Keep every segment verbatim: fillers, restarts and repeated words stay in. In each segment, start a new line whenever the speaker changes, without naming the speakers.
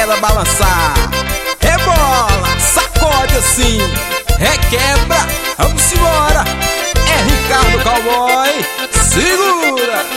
quero balançar. Rebola, sacode assim, requebra, vamos embora. É Ricardo Cowboy, segura.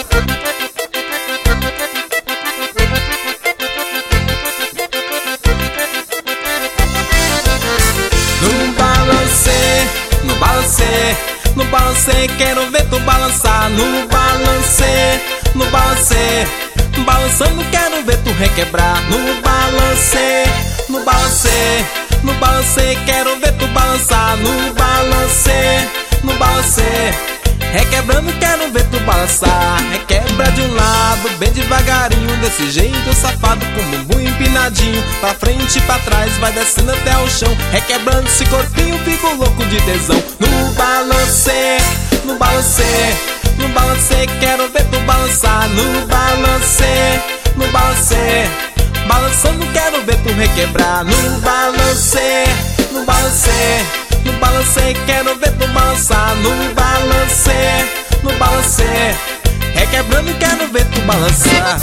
No balancê, no balancê, no balancê, quero ver tu balançar. No balancê, no balancê, balançando quero ver tu requebrar. No balancê, no balancê, no balancê, quero ver tu balançar. No balancê, no balancê, requebrando quero ver tu balançar. Requebra de um lado, bem devagarinho, desse jeito safado, com o bumbum empinadinho, pra frente e pra trás, vai descendo até o chão. Requebrando esse corpinho, fico louco de tesão. No balancê, no balancê, no balancê, quero ver tu balançar. No balancê, no balancê, balançando quero ver tu requebrar. No balancê, no balancê, no balancê, quero ver tu balançar. No balancê, no balancê, requebrando quero ver tu balançar.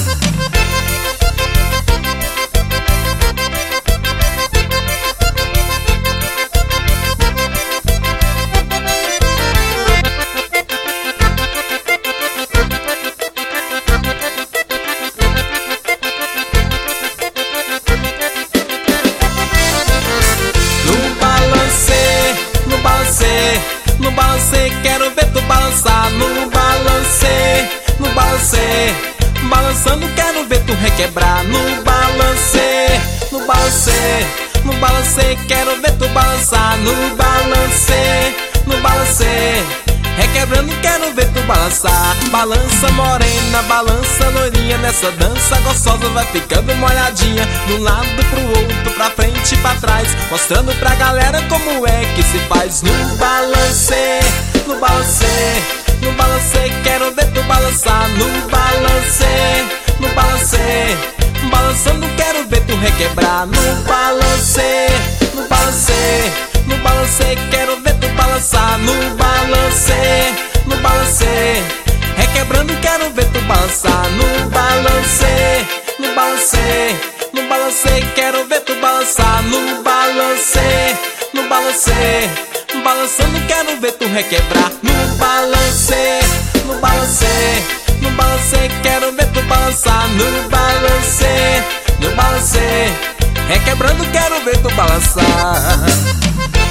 No balancê, quero ver tu balançar. No balancê, no balancê, balançando quero ver tu requebrar. No balancê, no balancê, no balancê, quero ver tu balançar. No balancê, no balancê, requebrando quero ver tu balançar. Balança morena, balança loirinha, nessa dança gostosa vai ficando molhadinha. De um lado pro outro, pra frente e pra trás, mostrando pra galera como é que se faz. No balancê, no balancê, no balancê, quero ver tu balançar. No balancê, no balancê, balançando quero ver tu requebrar. No balancê, no balancê, no balancê, quero ver tu balançar. No balancê, no balancê, requebrando quero ver tu balançar. No balancê, no balancê, no balancê, quero ver tu balançar. No balancê, no balancê, balançando quero ver tu requebrar. No balancê, no balancê, no balancê, quero ver tu balançar. No balancê, no balancê, requebrando quero ver tu balançar.